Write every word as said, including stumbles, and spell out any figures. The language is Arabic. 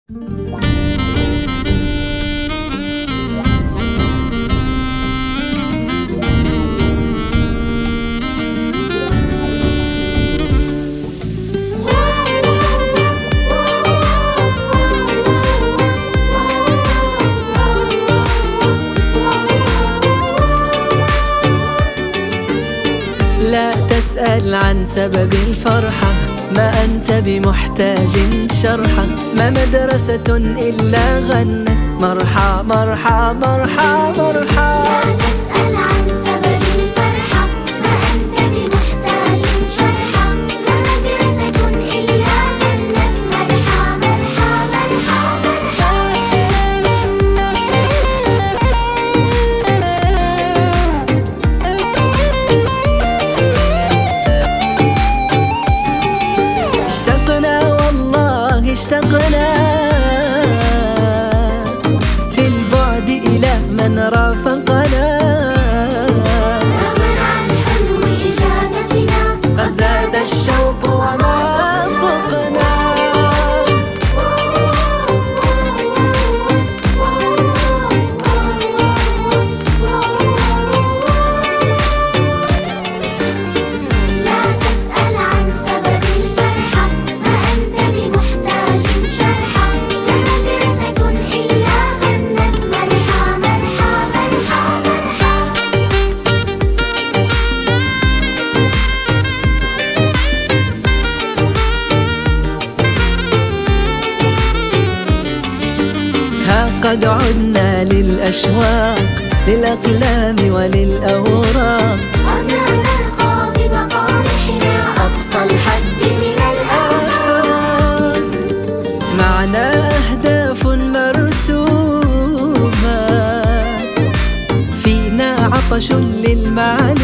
لا تسأل عن سبب الفرحة، ما أنت بمحتاج شرحة. ما مدرسة إلا غنت مرحى مرحى مرحى مرحى. لا تسأل عن سبب الفرحة، ما أنت بمحتاج شرحة. ما مدرسة إلا غنت مرحى مرحى مرحى مرحى. اشتقنا والله اشتقنا في البعد إلى من رافقنا. رغما عن حلو إجازتنا قد زاد الشوق وما طقنا. لا تسأل عن سبب الفرحة، ما أنت بمحتاج شرحة. لا مدرسة إلا غنت مرحى مرحى مرحى مرحى. ها قد عدنا للأشواق، للأقلام وللأوراق. عدنا نرقى بمقامحنا أقصى الحد من الآفاق. معنا أهداف مرسومة، فينا عطش للمعلومات.